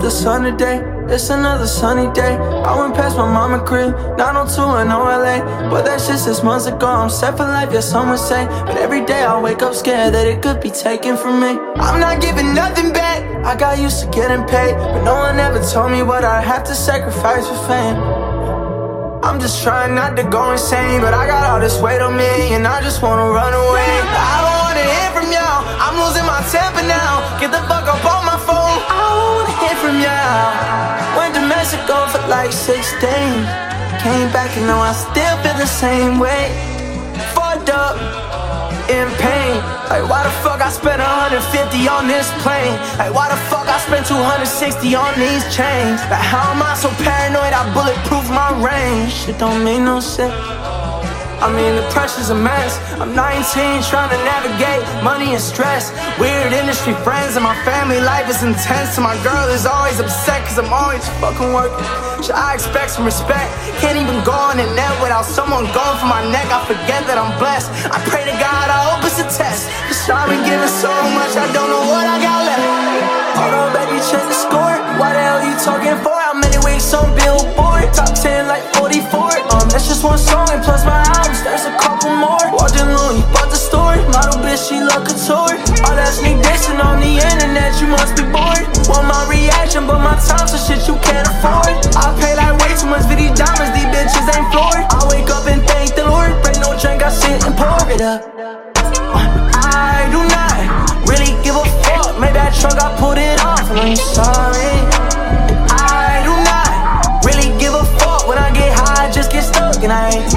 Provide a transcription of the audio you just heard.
the sun today. It's another sunny day. I went past my mama crib, 902 in OLA. But that shit 6 months ago. I'm set for life, yeah, some would say. But every day I wake up scared that it could be taken from me. I'm not giving nothing back. I got used to getting paid, but no one ever told me what I have to sacrifice for fame. I'm just trying not to go insane, but I got all this weight on me, and I just wanna run away. I don't wanna hear from y'all, I'm losing my temper now. Get the fuck up on my phone, I don't wanna hear from y'all. Went to Mexico for like 6 days. Came back and now I still feel the same way. Fucked up, in pain. Like why the fuck I spent 150 on this plane? Like why the fuck I spent 260 on these chains? Like how am I so paranoid I bulletproof my range? Shit don't make no sense. I mean the pressure's immense. I'm 19 trying to navigate money and stress. Weird industry friends and my family life is intense. And my girl is always upset cause I'm always fucking working. Should I expect some respect? Can't even go on the net without someone going for my neck. I forget that I'm blessed. I pray to God I hope it's a test. Cause I've been giving so much I don't know what I got left. Hold on baby, check the score. Why the hell you talking for? How many weeks on Billboard? Top 10 like 44. That's just one song and plus my albums, there's a couple more. Walked in Louis, bought the store. Model bitch, she look couture. All that sneak dissing on the internet, you must be bored. Want my reaction, but my time's so shit you can't afford. I pay like way too much for these diamonds, these bitches ain't floored. I wake up and thank the Lord. Break no drink, I sit and pour it up. I do not really give a fuck. Maybe that truck, I put it off and I'm sorry. I do not really give a fuck. When I get high, I just get stuck and I ain't